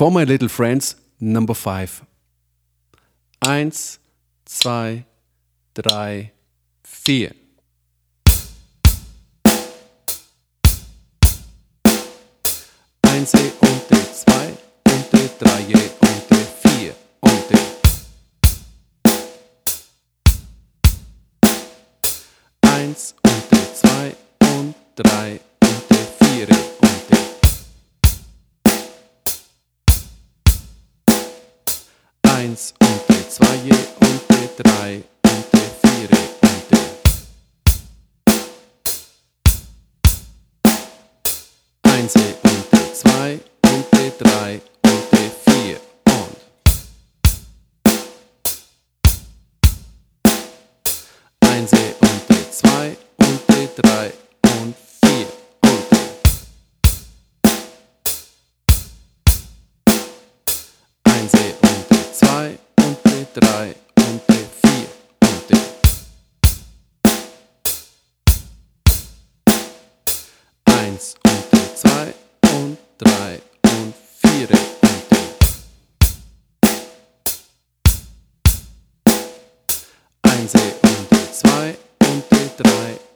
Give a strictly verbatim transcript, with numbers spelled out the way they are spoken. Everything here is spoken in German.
For My Little Friends Number five. Eins, zwei, drei, vier. Eins und die zwei und die drei und die vier und die eins und die zwei und drei und die vier und die eins und die zwei und die drei und die vier und die eins und die zwei und die drei und die vier und eins und die zwei und die drei und vier und die eins und die zwei und die drei und die vier und die eins und die zwei und drei und vier und die eins und die zwei und die drei